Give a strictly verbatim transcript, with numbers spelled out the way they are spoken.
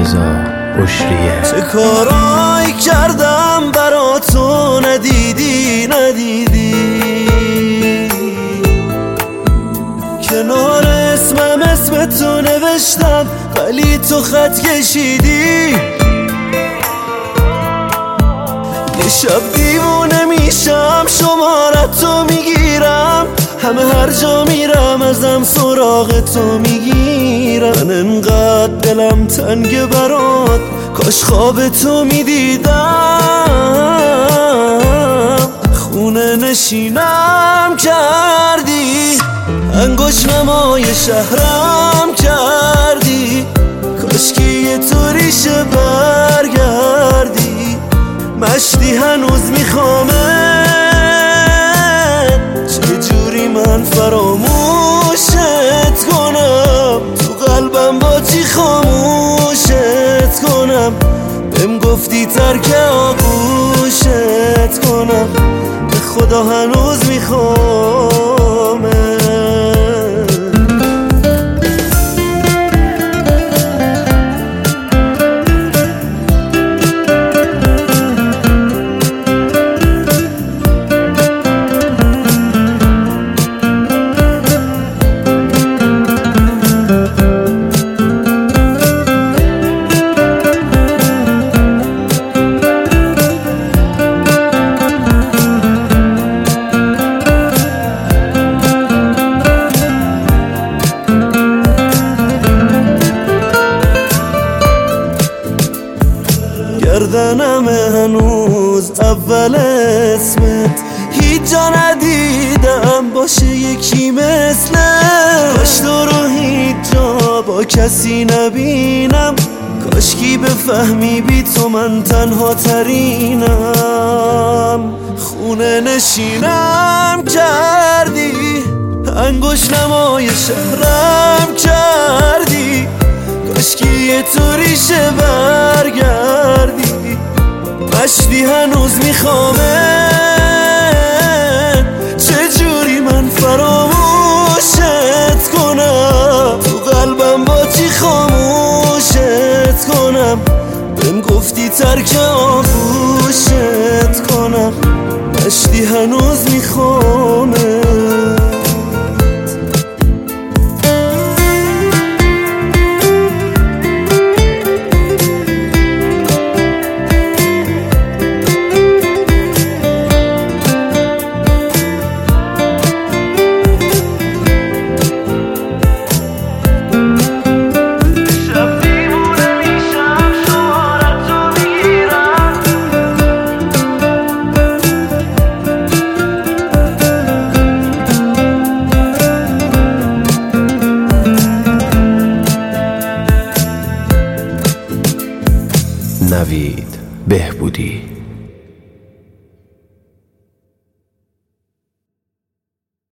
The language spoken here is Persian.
رضا بشریه. چه کارایی کردم برا تو ندیدی ندیدی، کنار اسمم اسم تو نوشتم ولی تو خط کشیدی. یه شب دیوونه میشم شمارتو میگیرم، همه هر جا میرم ازم سراغ تو میگیرم. من انقدر دلم تنگ برات کاش خواب تو میدیدم. خونه نشینم کردی، انگوش نمای شهرم کردی، کاش که یه طوریشه برگردی. مشتی هنوز میخوامه، چجوری من فراموشت کنم، تو قلبم با چی خاموشت کنم. بهم گفتی ترک آغوشت کنم، به خدا هنوز میخوامه. گردنم هنوز اول اسمت، هیچ جا ندیدم باشه یکی مثلت. کاش تو رو هیچ جا با کسی نبینم، کاشکی بفهمی بی تو من تنها ترینم. خونه نشینم کردی، انگوش نمای شهرم کردی، کاشکی یه طوریشه برگردی. مشتی هنوز میخوامه، چجوری من فراموشت کنم، تو قلبم با چی خاموشت کنم. بهم گفتی ترک آغوشت کنم، مشتی هنوز میخوامه. نوید بهبودی.